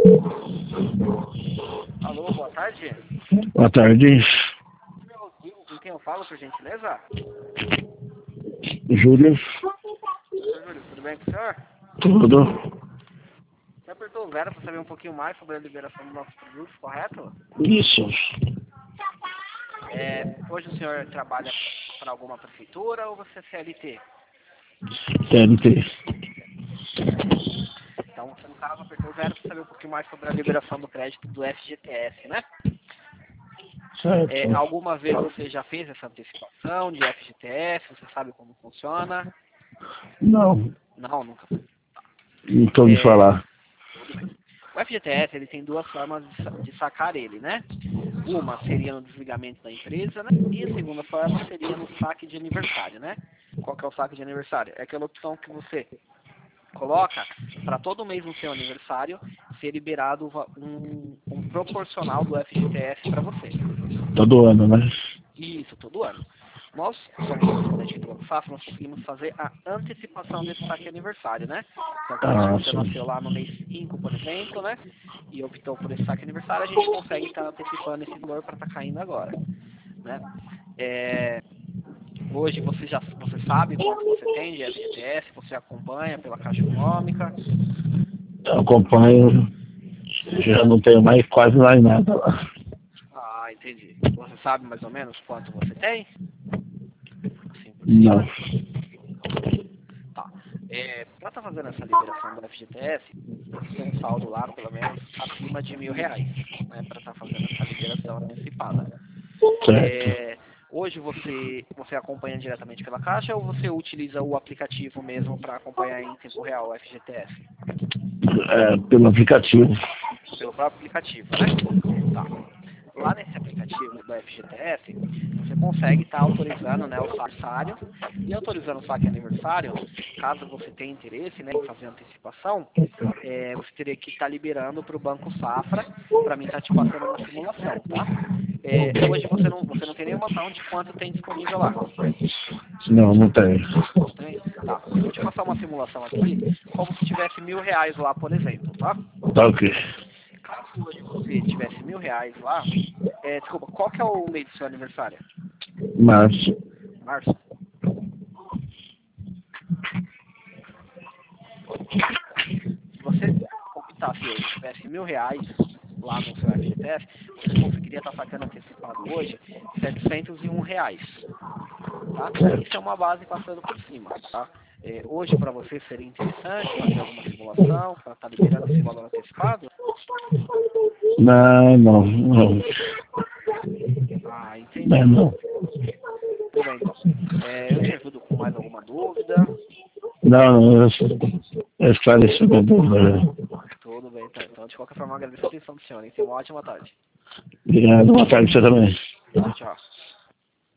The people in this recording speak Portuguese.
Alô, boa tarde. Boa tarde, Com quem eu falo, por gentileza? Júlio. Sr. Júlio, tudo bem com o senhor? Tudo. Você apertou o zero para saber um pouquinho mais sobre a liberação dos nossos produtos, correto? Isso. Hoje o senhor trabalha para alguma prefeitura ou você é CLT? TNT. Então, você no caso apertou o zero para saber um pouquinho mais sobre a liberação do crédito do FGTS, né? Certo. Alguma vez você já fez essa antecipação de FGTS? Você sabe como funciona? Não, Não, nunca fez. não estou me falar. Tudo bem. O FGTS ele tem duas formas de sacar ele, né? Uma seria no desligamento da empresa, né? E a segunda forma seria no saque de aniversário, né? Qual que é o saque de aniversário? É aquela opção que você coloca para todo mês no seu aniversário ser liberado um proporcional do FGTS para você. Todo ano, né? Isso, todo ano. Nós somos representantes do Banco Safra, nós conseguimos fazer a antecipação desse saque aniversário, né? Então, caso você sim. nasceu lá no mês 5, por exemplo, né? E optou por esse saque aniversário, a gente consegue estar antecipando esse valor para estar caindo agora, né? Hoje você sabe quanto você tem de FGTS, você acompanha pela Caixa Econômica. Eu acompanho, já não tenho mais quase mais nada lá. Ah, entendi. Você sabe mais ou menos quanto você tem? Assim por Não. cima? Tá. Para estar fazendo essa liberação do FGTS, tem que ter um saldo lá, pelo menos, acima de R$1.000, né? Para estar fazendo essa liberação antecipada. Certo. Hoje você acompanha diretamente pela Caixa ou você utiliza o aplicativo mesmo para acompanhar em tempo real o FGTS? Pelo aplicativo. Pelo próprio aplicativo, né? Tá. Lá nesse aplicativo do FGTS, você consegue estar autorizando, né, o saque aniversário. E autorizando o saque aniversário, caso você tenha interesse, né, em fazer antecipação, você teria que estar liberando para o Banco Safra para mim estar te passando uma simulação, tá? Hoje você não tem nenhuma noção de quanto tem disponível lá. Não, não tenho. Não tem? Tá. Eu vou te passar uma simulação aqui, como se tivesse R$1.000 lá, por exemplo, tá? Tá ok. Caso hoje você tivesse R$1.000 lá, desculpa, qual que é o mês do seu aniversário? Março. Março? Se você optasse hoje, tivesse R$1.000 lá no seu FGTS, você conseguiria estar sacando antecipado hoje R$701, tá? Isso é uma base passando por cima, tá? Hoje para você seria interessante fazer alguma simulação para estar liberando esse valor antecipado? Não. Ah, entendi. Não. Tudo bem, então. Eu te ajudo com mais alguma dúvida? Não, eu esclareci minha dúvida. Tudo bem, então. Então, de qualquer forma, agradeço a atenção do senhor, hein? Tenha uma ótima tarde. Obrigado, boa tarde pra você também. Tchau, tchau.